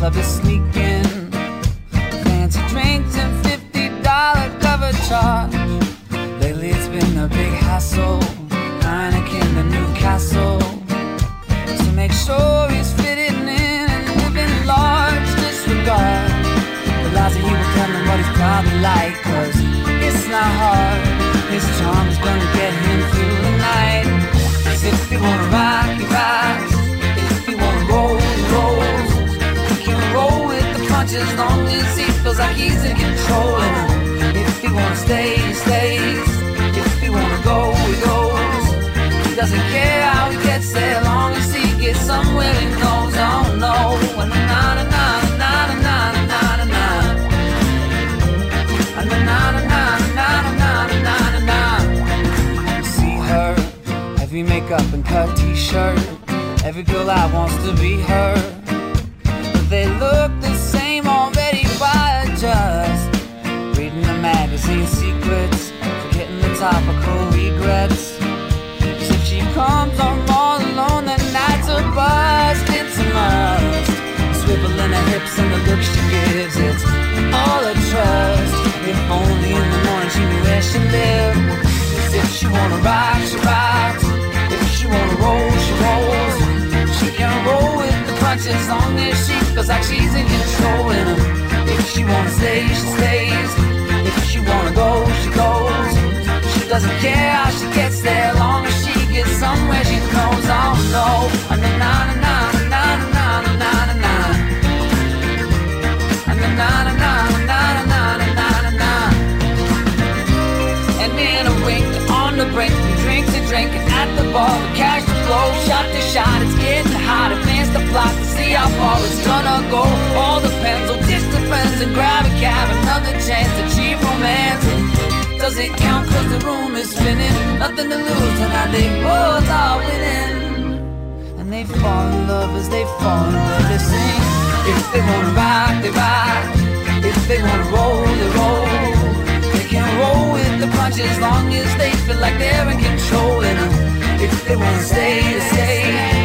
love is sneaking. Fancy drinks and $50 cover charge. Lately it's been a big hassle. Heineken to Newcastle, to make sure he's fitting in and living large. Disregard the lies that he will tell him what he's probably like, 'cause it's not hard. His charm's gonna get him through the night. 'Cause if you wanna rock, he rocks. If you wanna roll, he rolls. He can roll with the punches as long as he feels like he's in control. And if you wanna stay, he stays. If you wanna go, he goes. He doesn't care how he gets there, long as he gets somewhere he knows. Oh no, and na na na na na na na na na na na na na na. You see her, heavy makeup and cut t-shirt. Every girl out wants to be her, but they look the same already. Why just reading the magazine secrets, forgetting the topical regrets? 'Cause if she comes home all alone, the nights are bust. It's a must. Swiveling her hips and the look she gives, it's all a trust. If only in the morning she knew where she lived. 'Cause if she wanna rock, she rocks. If she wanna roll, she rolls. She can roll with the punches as long as she feels like she's in control. And if she wanna stay, she stays. If she wanna go, she goes. She doesn't care how she gets there, long as she gets somewhere she knows. Oh no, na na na na na na na na na na na na na na na. And in a wink, on the brink, we drink to drink, and at the bar, the cash to flow, shot to shot. It's getting hot, advance the block to see how far it's gonna go. All depends on distant friends and grab a cab, another chance to cheap romance. Does it count 'cause the room is spinning? Nothing to lose, and now they both are winning. And they fall in love as they fall in love, they sing. If they wanna rock, they rock. If they wanna roll, they roll. They can roll with the punches as long as they feel like they're in control. And if they wanna stay, they stay.